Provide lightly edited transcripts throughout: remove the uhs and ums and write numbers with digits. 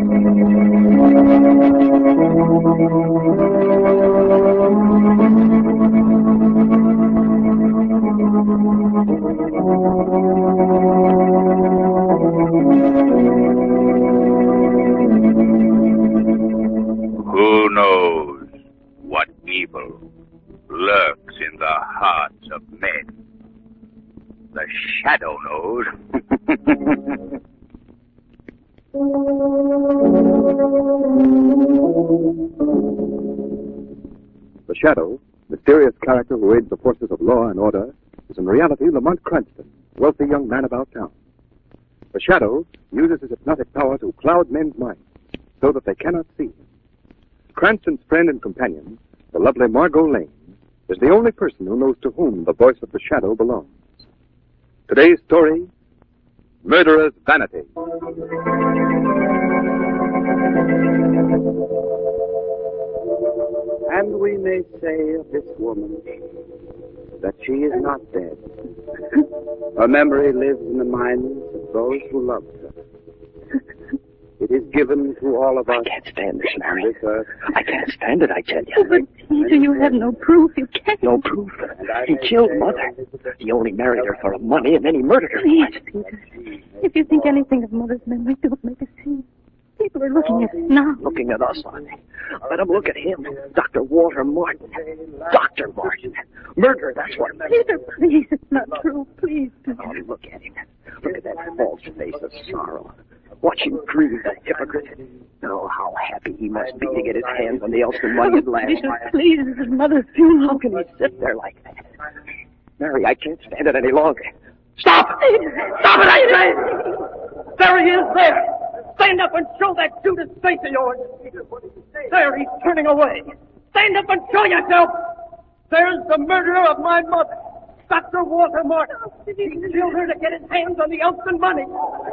Who knows what evil lurks in the hearts of men? The Shadow knows. The Shadow, mysterious character who aids the forces of law and order, is in reality Lamont Cranston, wealthy young man about town. The Shadow uses his hypnotic power to cloud men's minds so that they cannot see him. Cranston's friend and companion, the lovely Margot Lane, is the only person who knows to whom the voice of the Shadow belongs. Today's story, Murderer's Vanity. And we may say of this woman that she is not dead. Her memory lives in the minds of those who loved her. It is given to all of us. I can't stand this, Mary. This earth. I can't stand it, I tell you. Oh, but Peter, you have no proof. You can't. No proof. He killed Mother. He only married her for money, and then he murdered her. Please, Peter. If you think anything of Mother's memory, don't make a scene. People are looking at us now. Looking at us, aren't they? Let them look at him. Dr. Walter Martin. Dr. Martin. Murder, that's what. Peter, please, it's not true. Please, Peter. Oh, look at him. Look at that false face of sorrow. Watch him grieve, that hypocrite. Oh, how happy he must be to get his hands on the Elston money at last. Peter, please, this is Mother's funeral. How can he sit there like that? Mary, I can't stand it any longer. Stop! Stop it, I say! There he is, there! Stand up and show that Judas face of yours! There, he's turning away! Stand up and show yourself! There's the murderer of my mother, Dr. Walter Martin. He killed her to get his hands on the Elston money.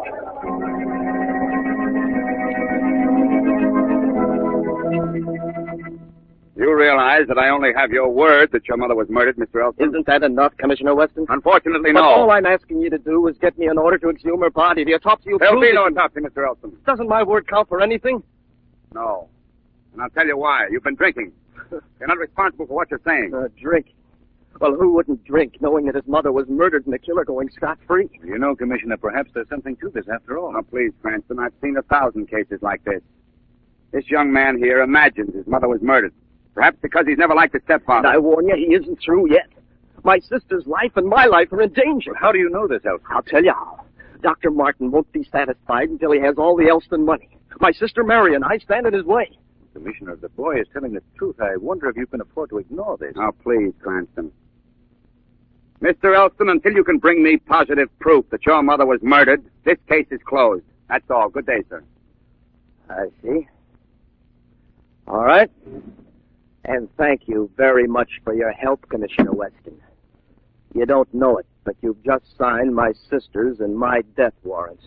You realize that I only have your word that your mother was murdered, Mr. Elston? Isn't that enough, Commissioner Weston? Unfortunately, But no. all I'm asking you to do is get me an order to exhume her body. The autopsy will There'll prove be it. no autopsy, Mr. Elston. Doesn't my word count for anything? No. And I'll tell you why. You've been drinking. You're not responsible for what you're saying. Drink. Well, who wouldn't drink knowing that his mother was murdered and the killer going scot-free? You know, Commissioner, perhaps there's something to this after all. Now, please, Cranston, I've seen 1,000 cases like this. This young man here imagines his mother was murdered. Perhaps because he's never liked his stepfather. And I warn you, he isn't through yet. My sister's life and my life are in danger. How do you know this, Elston? I'll tell you how. Dr. Martin won't be satisfied until he has all the Elston money. My sister Mary and I stand in his way. Commissioner, if the boy is telling the truth, I wonder if you can afford to ignore this. Now, please, Cranston. Mr. Elston, until you can bring me positive proof that your mother was murdered, this case is closed. That's all. Good day, sir. I see. All right. And thank you very much for your help, Commissioner Weston. You don't know it, but you've just signed my sister's and my death warrants.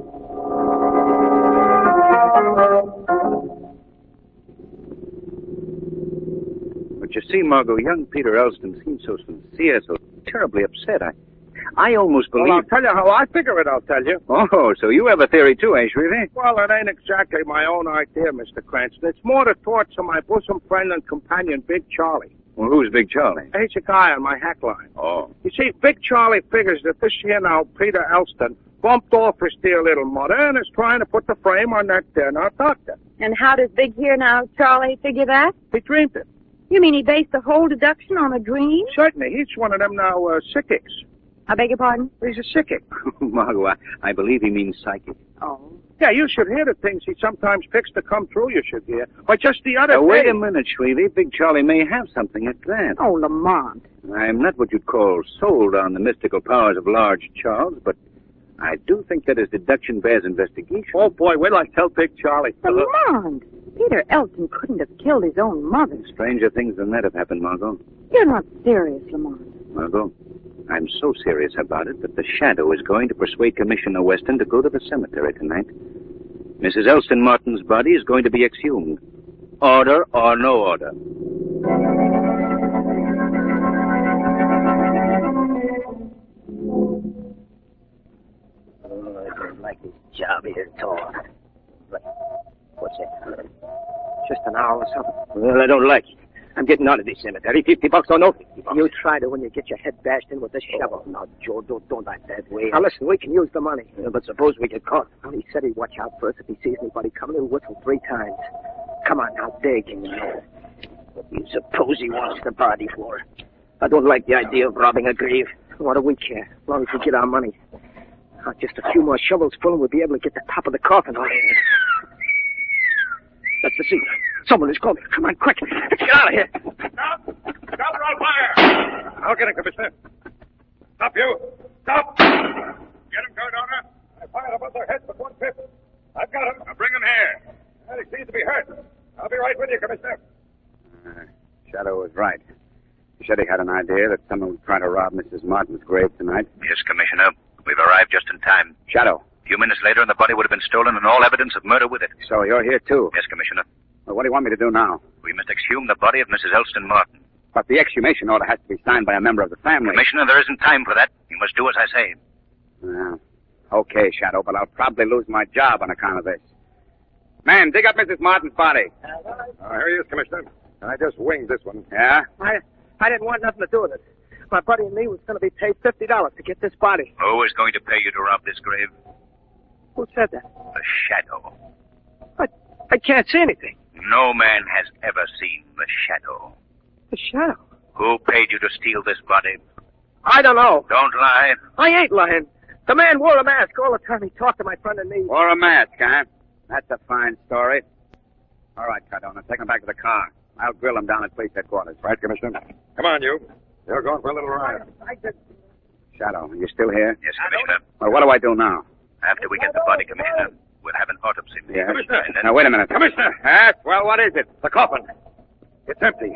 But you see, Margot, young Peter Elston seems so sincere, so terribly upset. I almost believe... Well, I'll tell you how I figure it, I'll tell you. Oh, so you have a theory too, eh, Shrevey? Well, it ain't exactly my own idea, Mr. Cranston. It's more the thoughts of my bosom friend and companion, Big Charlie. Well, who's Big Charlie? He's a guy on my hack line. Oh. You see, Big Charlie figures that this here now, Peter Elston, bumped off his dear little mother and is trying to put the frame on that there now doctor. And how does Big here now, Charlie, figure that? He dreamed it. You mean he based the whole deduction on a dream? Certainly. He's one of them now, psychics. I beg your pardon? He's a psychic. Margot, I believe he means psychic. Oh. Yeah, you should hear the things he sometimes picks to come true, you should hear. But just the other day... Wait a minute, Shrevey. Big Charlie may have something at that. Oh, Lamont. I'm not what you'd call sold on the mystical powers of Large Charles, but I do think that his deduction bears investigation. Oh, boy, wait till I tell Big Charlie. Lamont! Peter Elston couldn't have killed his own mother. Stranger things than that have happened, Margot. You're not serious, Lamont. Margot, I'm so serious about it that the Shadow is going to persuade Commissioner Weston to go to the cemetery tonight. Mrs. Elston Martin's body is going to be exhumed. Order or no order. Oh, I don't like this job here at all. What's that? Just an hour or something. Well, I don't like it. I'm getting out of this cemetery. $50 or no $50. You try to when you get your head bashed in with this shovel. Now, Joe, don't act that way. Now, listen, we can use the money. But suppose we get caught. Well, he said he'd watch out for us. If he sees anybody coming, he'll whistle 3 times. Come on, now, dig. What do you suppose he wants the body for? I don't like the idea of robbing a grave. What do we care? As long as we get our money. Now, just a few more shovels full and we'll be able to get the top of the coffin on here. That's the signal. Someone is coming. Come on, quick. Let's get out of here. Stop! Stop or I'll fire! I'll get him, Commissioner. Stop you! Stop! Get him, Cardona. I fired above their heads with 1 pip. I've got him. Now bring him here. Well, he seems to be hurt. I'll be right with you, Commissioner. Shadow was right. He said he had an idea that someone would try to rob Mrs. Martin's grave tonight. Yes, Commissioner. We've arrived just in time. Shadow. A few minutes later, and the body would have been stolen and all evidence of murder with it. So you're here, too? Yes, Commissioner. Well, what do you want me to do now? We must exhume the body of Mrs. Elston Martin. But the exhumation order has to be signed by a member of the family. Commissioner, there isn't time for that. You must do as I say. Okay, Shadow, but I'll probably lose my job on account of this. Man, dig up Mrs. Martin's body. Here he is, Commissioner. I just winged this one. Yeah? I didn't want nothing to do with it. My buddy and me was going to be paid $50 to get this body. Who is going to pay you to rob this grave? Who said that? The Shadow. I can't see anything. No man has ever seen the Shadow. The Shadow? Who paid you to steal this body? I don't know. Don't lie. I ain't lying. The man wore a mask all the time he talked to my friend and me. Wore a mask, huh? That's a fine story. All right, Cardona, take him back to the car. I'll grill him down at police headquarters. Right, Commissioner. Come on, you. You're going for a little ride. Shadow, are you still here? Yes, Commissioner. Well, what do I do now? After we get the body, Commissioner, we'll have an autopsy. Yeah. Commissioner. And then... Now, wait a minute. Commissioner. Yes, well, what is it? The coffin. It's empty.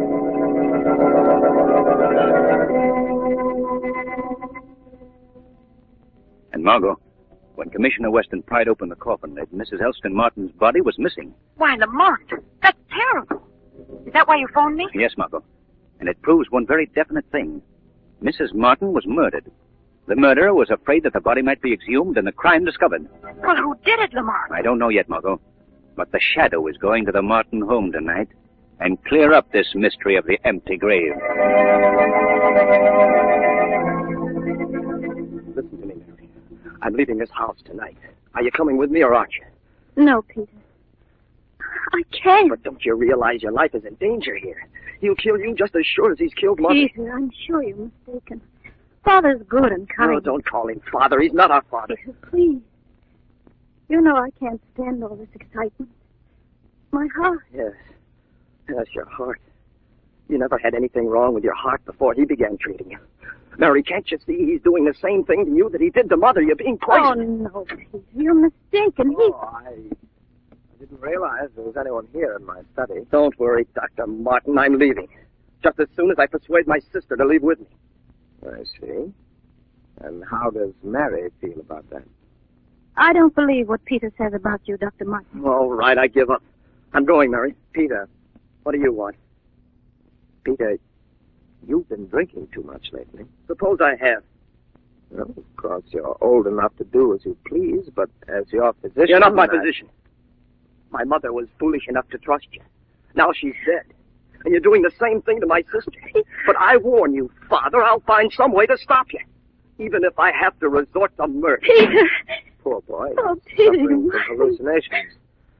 And Margot, when Commissioner Weston pried open the coffin, Mrs. Elston Martin's body was missing. Why, Lamont, that's terrible. Is that why you phoned me? Yes, Margot. And it proves one very definite thing. Mrs. Martin was murdered. The murderer was afraid that the body might be exhumed and the crime discovered. Well, who did it, Lamont? I don't know yet, Margot. But the Shadow is going to the Martin home tonight and clear up this mystery of the empty grave. Listen to me, Mary. I'm leaving this house tonight. Are you coming with me or aren't you? No, Peter. I can't. But don't you realize your life is in danger here? He'll kill you just as sure as he's killed Mother. Peter, I'm sure you're mistaken. Father's good and kind. No, don't call him Father. He's not our father. Peter, please. You know I can't stand all this excitement. My heart. Yes. Yes, your heart. You never had anything wrong with your heart before he began treating you. Mary, can't you see he's doing the same thing to you that he did to Mother? You're being poisoned. Oh, no, Peter. You're mistaken. I didn't realize there was anyone here in my study. Don't worry, Dr. Martin. I'm leaving. Just as soon as I persuade my sister to leave with me. I see. And how does Mary feel about that? I don't believe what Peter says about you, Dr. Martin. All right, I give up. I'm going, Mary. Peter, what do you want? Peter, you've been drinking too much lately. Suppose I have. Well, of course, you're old enough to do as you please, but as your physician... You're not my physician. My mother was foolish enough to trust you. Now she's dead. And you're doing the same thing to my sister. But I warn you, Father, I'll find some way to stop you. Even if I have to resort to murder. Peter! Poor boy. Oh, Peter. Suffering from hallucinations.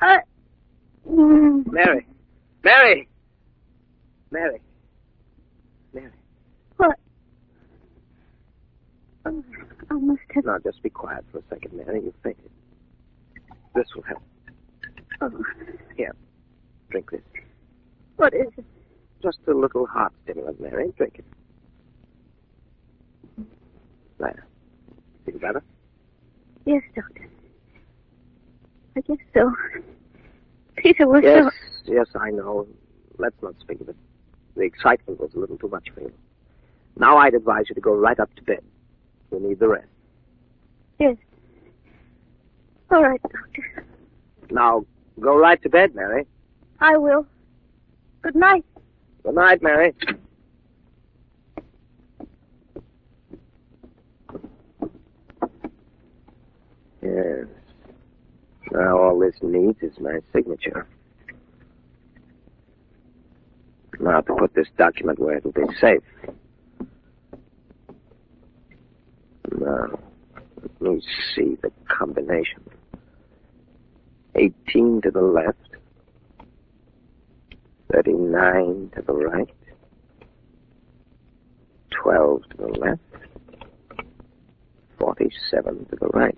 Mm. Mary. Mary. Mary. Mary. What? Oh, I must have... Now, just be quiet for a second, Mary. You fainted. This will help. Oh. Here. Drink this. What is it? Just a little heart stimulant, Mary. Drink it. There. Feel better? Yes, Doctor. I guess so. Peter was Yes, yes, I know. Let's not speak of it. The excitement was a little too much for you. Now I'd advise you to go right up to bed. You need the rest. Yes. All right, Doctor. Now, go right to bed, Mary. I will. Good night. Good night, Mary. Yes. Now all this needs is my signature. Now to put this document where it'll be safe. Now, let me see the combination. 18 to the left. 39 to the right. 12 to the left. 47 to the right.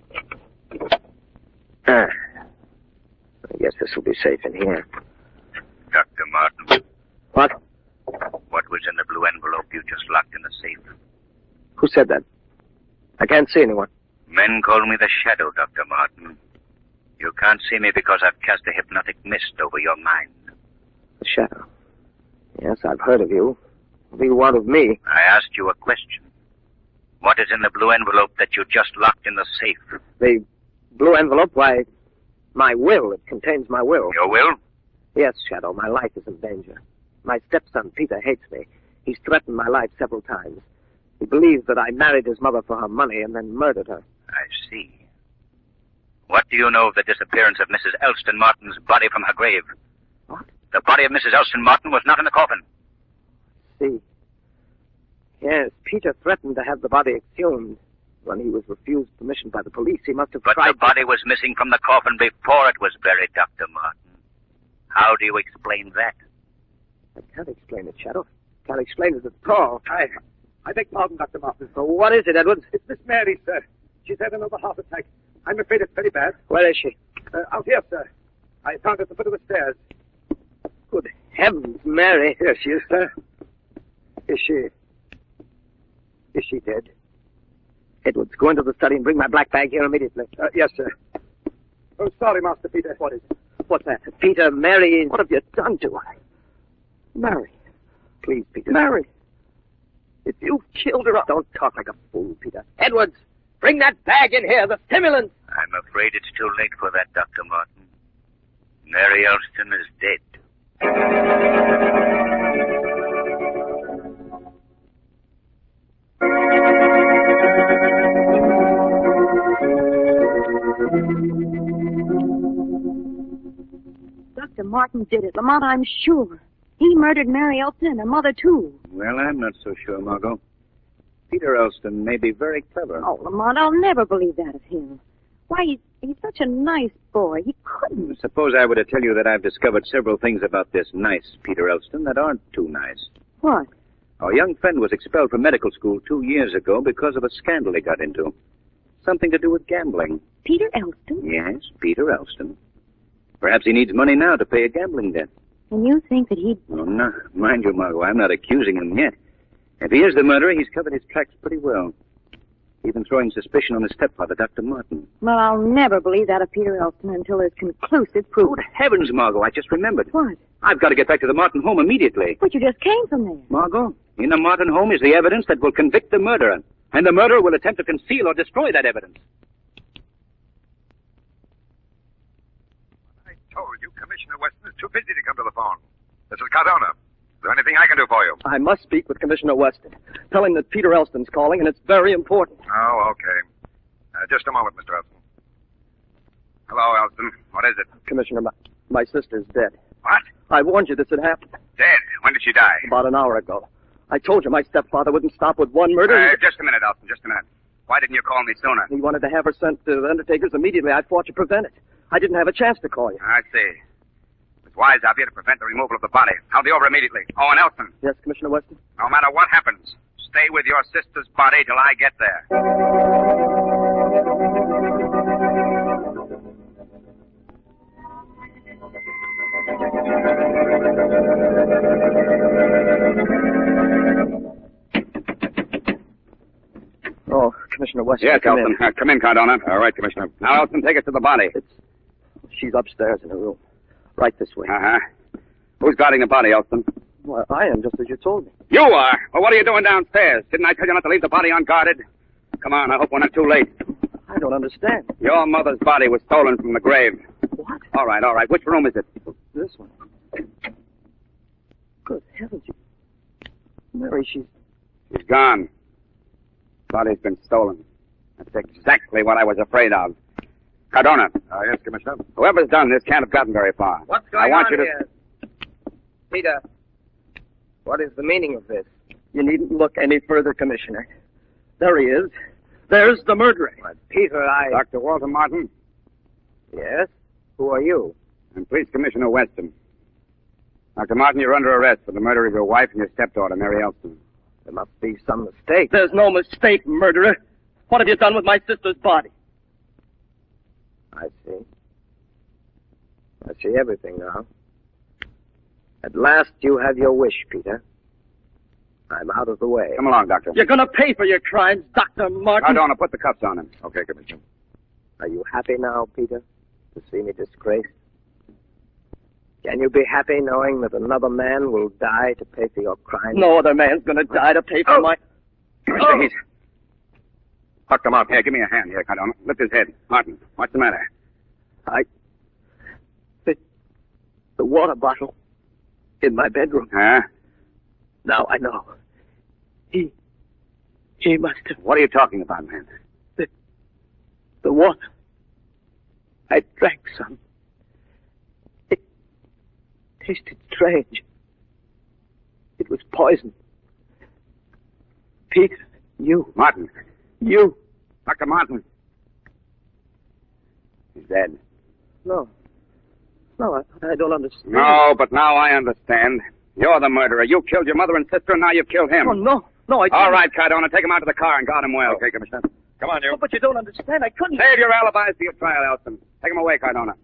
I guess this will be safe in here. Dr. Martin. What? What was in the blue envelope you just locked in the safe? Who said that? I can't see anyone. Men call me the Shadow, Dr. Martin. You can't see me because I've cast a hypnotic mist over your mind. The Shadow. Yes, I've heard of you. What do you want of me? I asked you a question. What is in the blue envelope that you just locked in the safe? The blue envelope? Why, my will. It contains my will. Your will? Yes, Shadow. My life is in danger. My stepson, Peter, hates me. He's threatened my life several times. He believes that I married his mother for her money and then murdered her. I see. What do you know of the disappearance of Mrs. Elston Martin's body from her grave? What? The body of Mrs. Elston Martin was not in the coffin. See. Yes, Peter threatened to have the body exhumed. When he was refused permission by the police, he must have But tried... the body was missing from the coffin before it was buried, Dr. Martin. How do you explain that? I can't explain it, Shadow. Can't explain it at all. I beg pardon, Dr. Martin. So what is it, Edwards? It's Miss Mary, sir. She's had another heart attack. I'm afraid it's very bad. Where is she? Out here, sir. I found her at the foot of the stairs. Good heavens, Mary. Here she is, sir. Is she dead? Edwards, go into the study and bring my black bag here immediately. Yes, sir. Oh, sorry, Master Peter. What is it? What's that? Peter, Mary, what have you done to her? Mary. Please, Peter. Mary. If you've killed her, don't talk like a fool, Peter. Edwards, bring that bag in here, the stimulant. I'm afraid it's too late for that, Dr. Martin. Mary Elston is dead. Dr. Martin did it, Lamont, I'm sure. He murdered Mary Elston and her mother, too. Well, I'm not so sure, Margot. Peter Elston may be very clever. Oh, Lamont, I'll never believe that of him. Why, he's such a nice boy. He couldn't. Suppose I were to tell you that I've discovered several things about this nice Peter Elston that aren't too nice. What? Our young friend was expelled from medical school 2 years ago because of a scandal he got into. Something to do with gambling. Peter Elston? Yes, Peter Elston. Perhaps he needs money now to pay a gambling debt. And you think that he'd... Oh, no. Mind you, Margot, I'm not accusing him yet. If he is the murderer, he's covered his tracks pretty well. Even throwing suspicion on his stepfather, Dr. Martin. Well, I'll never believe that of Peter Elston until there's conclusive proof. Good heavens, Margot, I just remembered. What? I've got to get back to the Martin home immediately. But you just came from there. Margot, in the Martin home is the evidence that will convict the murderer. And the murderer will attempt to conceal or destroy that evidence. I told you Commissioner Weston is too busy to come to the phone. This is Cardona. Is there anything I can do for you? I must speak with Commissioner Weston. Tell him that Peter Elston's calling, and it's very important. Oh, okay. Just a moment, Mr. Elston. Hello, Elston. What is it? Commissioner, my sister's dead. What? I warned you this had happened Dead? When did she die? about an hour ago. I told you my stepfather wouldn't stop with one murder. Just a minute, Elston, just a minute. Why didn't you call me sooner? He wanted to have her sent to the undertaker's immediately. I fought to prevent it. I didn't have a chance to call you. I see. It's wise of you to prevent the removal of the body. I'll be over immediately. Oh, and Elston, Yes, Commissioner Weston? no matter what happens, stay with your sister's body till I get there. Oh, Commissioner Weston. Yes, come Elston. in. Come in, Cardona. All right, Commissioner. Now, Elston, take us to the body. She's upstairs in her room. Right this way. Uh-huh. Who's guarding the body, Elston? Well, I am, just as you told me. You are. Well, what are you doing downstairs? Didn't I tell you not to leave the body unguarded? Come on, I hope we're not too late. I don't understand. Your mother's body was stolen from the grave. What? All right. Which room is it? This one. Good heavens. Mary, she's gone. Body's been stolen. That's exactly what I was afraid of. Cardona. Yes, Commissioner. Whoever's done this can't have gotten very far. What's going I want on you to... here? Peter, what is the meaning of this? You needn't look any further, Commissioner. There he is. There's the murderer. But Peter, Dr. Walter Martin. Yes? Who are you? I'm Police Commissioner Weston. Dr. Martin, you're under arrest for the murder of your wife and your stepdaughter, Mary Elston. There must be some mistake. There's no mistake, murderer. What have you done with my sister's body? I see. I see everything now. At last you have your wish, Peter. I'm out of the way. Come along, Doctor. You're going to pay for your crimes, Dr. Martin. Cardona, put the cuffs on him. Okay, Commissioner. Are you happy now, Peter, to see me disgraced? Can you be happy knowing that another man will die to pay for your crimes? No other man's going to die to pay for my... Commissioner, he's... Dr. Martin, here, give me a hand here, Cardona. Lift his head. Martin, what's the matter? The water bottle in my bedroom. Huh? Now I know. He must have... What are you talking about, man? The water. I drank some. It tasted strange. It was poison. Peter, you. Martin. You. Dr. Martin. He's dead. No, I don't understand. No, but now I understand. You're the murderer. You killed your mother and sister, and now you've killed him. Oh, no, I didn't. All right, Cardona, take him out to the car and guard him well. Okay, Commissioner. Come on, you. Oh, but you don't understand. I couldn't... Save your alibis for your trial, Elston. Take him away, Cardona.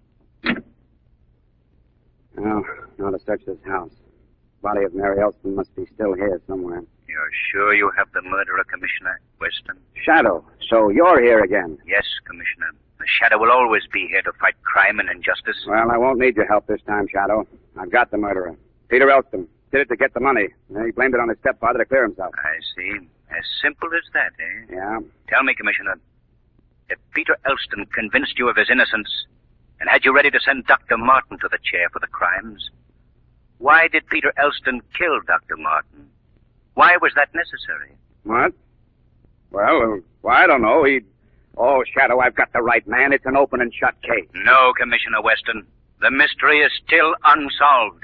Now to search this house. Body of Mary Elston must be still here somewhere. You're sure you have the murderer, Commissioner Weston? Shadow, so you're here again. Yes, Commissioner. The Shadow will always be here to fight crime and injustice. Well, I won't need your help this time, Shadow. I've got the murderer. Peter Elston. Did it to get the money. And he blamed it on his stepfather to clear himself. I see. As simple as that, eh? Yeah. Tell me, Commissioner, if Peter Elston convinced you of his innocence and had you ready to send Dr. Martin to the chair for the crimes, why did Peter Elston kill Dr. Martin? Why was that necessary? What? Well, I don't know. Oh, Shadow, I've got the right man. It's an open and shut case. No, Commissioner Weston. The mystery is still unsolved.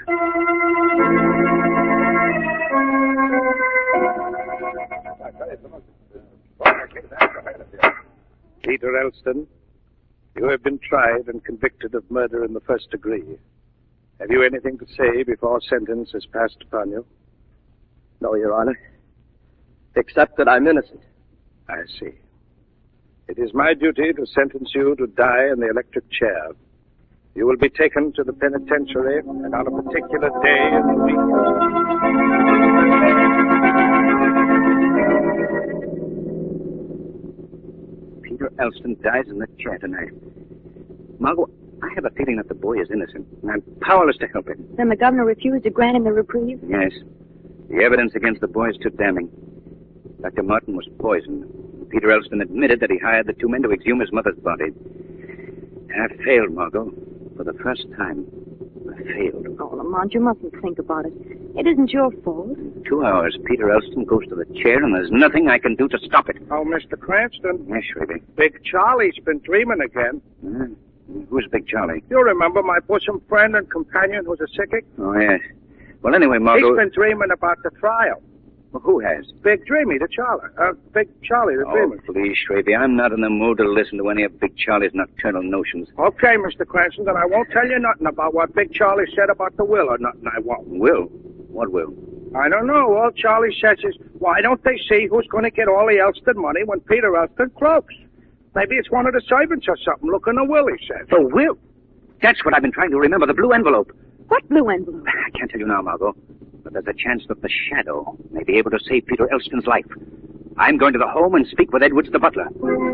Peter Elston, you have been tried and convicted of murder in the first degree. Have you anything to say before sentence is passed upon you? No, Your Honor. Except that I'm innocent. I see. It is my duty to sentence you to die in the electric chair. You will be taken to the penitentiary and on a particular day in the week. Peter Elston dies in the chair tonight. Margot, I have a feeling that the boy is innocent, and I'm powerless to help him. Then the governor refused to grant him the reprieve? Yes. The evidence against the boy is too damning. Dr. Martin was poisoned. Peter Elston admitted that he hired the two men to exhume his mother's body. And I failed, Margot. For the first time, I failed. Oh, Lamont, you mustn't think about it. It isn't your fault. In 2 hours, Peter Elston goes to the chair, and there's nothing I can do to stop it. Oh, Mr. Cranston. Yes, Shrevey. Big Charlie's been dreaming again. Who's Big Charlie? You remember my bosom friend and companion who's a psychic? Oh, yes. Well, anyway, Margot... He's been dreaming about the trial. Well, who has? Big Dreamy, the Charlie. Big Charlie, the dreamer. Oh, please, Shrevey, I'm not in the mood to listen to any of Big Charlie's nocturnal notions. Okay, Mr. Cranston, then I won't tell you nothing about what Big Charlie said about the will or nothing, I won't. Will? What will? I don't know. All Charlie says is, why don't they see who's going to get all the Elston money when Peter Elston croaks? Maybe it's one of the servants or something. Look in the will, he says. The will? That's what I've been trying to remember, the blue envelope. What blue envelope? I can't tell you now, Margot. But there's a chance that the Shadow may be able to save Peter Elston's life. I'm going to the home and speak with Edwards, the butler.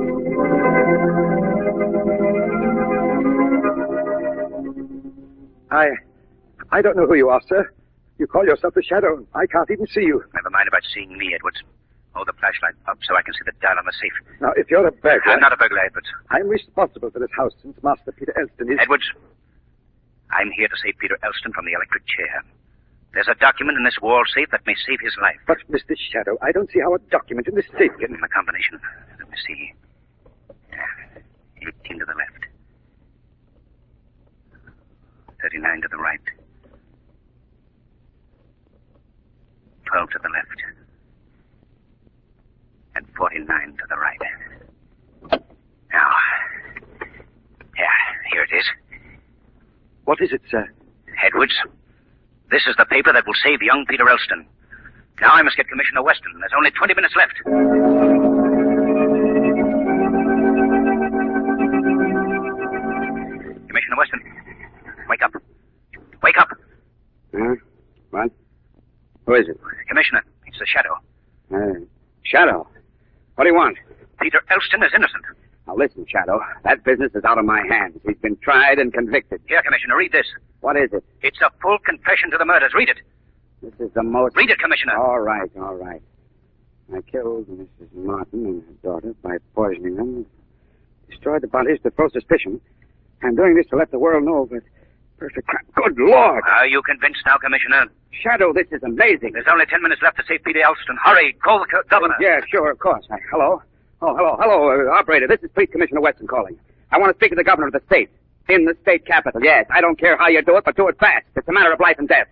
I don't know who you are, sir. You call yourself the Shadow. I can't even see you. Never mind about seeing me, Edwards. Hold the flashlight up so I can see the dial on the safe. Now, if you're a burglar... I'm not a burglar, Edwards. I'm responsible for this house since Master Peter Elston is... Edwards, I'm here to save Peter Elston from the electric chair. There's a document in this wall safe that may save his life. But, Mr. Shadow, I don't see how a document in this safe Give me the combination. Let me see. 18 to the left. 39 to the right. 12 to the left. And 49 to the right. Now. Yeah, here it is. What is it, sir? Edwards, this is the paper that will save young Peter Elston. Now I must get Commissioner Weston. There's only 20 minutes left. Commissioner Weston, wake up. Wake up. What? Who is it? Commissioner, it's the Shadow. Shadow. What do you want? Peter Elston is innocent. Now listen, Shadow. That business is out of my hands. He's been tried and convicted. Here, Commissioner, read this. What is it? It's a full confession to the murders. Read it. This is the most... Read it, Commissioner. All right. I killed Mrs. Martin and her daughter by poisoning them. Destroyed the bodies to throw suspicion. I'm doing this to let the world know, but perfect crime. Good Lord! Are you convinced now, Commissioner? Shadow, this is amazing. There's only 10 minutes left to save Peter Elston. Hurry, call the governor. Yeah, sure, of course. Hello? Oh, hello, operator. This is Police Commissioner Weston calling. I want to speak to the governor of the state. In the state capital, yes. I don't care how you do it, but do it fast. It's a matter of life and death.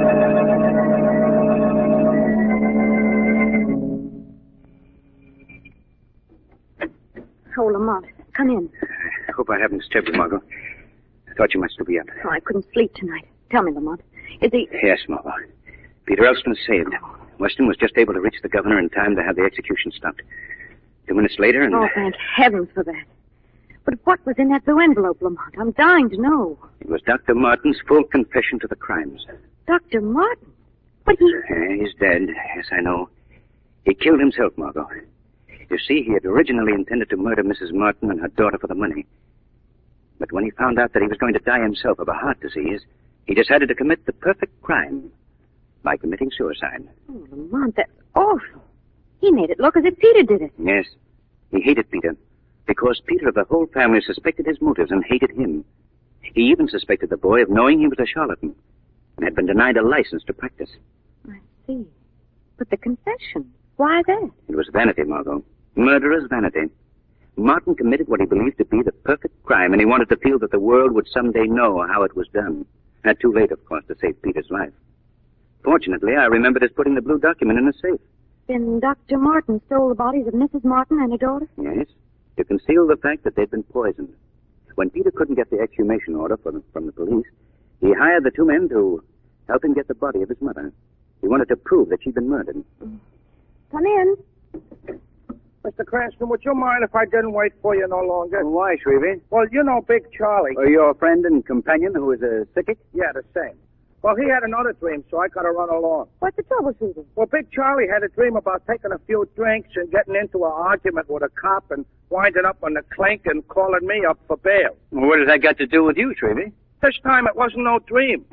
Oh, Lamont, come in. I hope I haven't disturbed you, Margot. I thought you might still be up. Oh, I couldn't sleep tonight. Tell me, Lamont. Is he... Yes, Margot. Peter Elston is saved. Weston was just able to reach the governor in time to have the execution stopped. 2 minutes later and... Oh, thank heavens for that. But what was in that blue envelope, Lamont? I'm dying to know. It was Dr. Martin's full confession to the crimes. Dr. Martin? But he... He's dead. Yes, I know. He killed himself, Margot. You see, he had originally intended to murder Mrs. Martin and her daughter for the money. But when he found out that he was going to die himself of a heart disease, he decided to commit the perfect crime by committing suicide. Oh, Lamont, that's awful. He made it look as if Peter did it. Yes. He hated Peter because Peter of the whole family suspected his motives and hated him. He even suspected the boy of knowing he was a charlatan and had been denied a license to practice. I see. But the confession, why that? It was vanity, Margot. Murderer's vanity. Martin committed what he believed to be the perfect crime, and he wanted to feel that the world would someday know how it was done. Too late, of course, to save Peter's life. Fortunately, I remembered his putting the blue document in the safe. Then Dr. Martin stole the bodies of Mrs. Martin and her daughter? Yes, to conceal the fact that they'd been poisoned. When Peter couldn't get the exhumation order from the police, he hired the two men to help him get the body of his mother. He wanted to prove that she'd been murdered. Come in. Mr. Cranston, would you mind if I didn't wait for you no longer? Why, Shrevey? Well, you know Big Charlie. Your friend and companion who is a sickie? Yeah, the same. Well, he had another dream, so I got to run along. What's the trouble, Susan? Well, Big Charlie had a dream about taking a few drinks and getting into an argument with a cop and winding up on the clink and calling me up for bail. Well, what does that got to do with you, Shrevey? This time it wasn't no dream.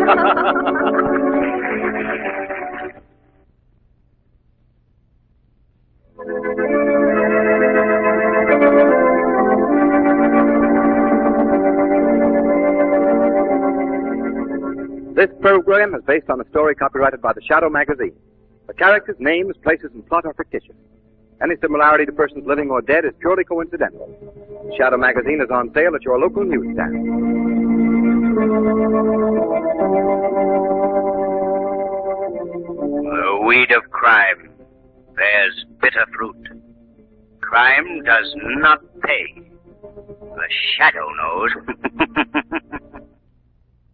This program is based on a story copyrighted by the Shadow magazine. The characters, names, places, and plot are fictitious. Any similarity to persons living or dead is purely coincidental. Shadow magazine is on sale at your local newsstand. The weed of crime bears bitter fruit. Crime does not pay. The Shadow knows.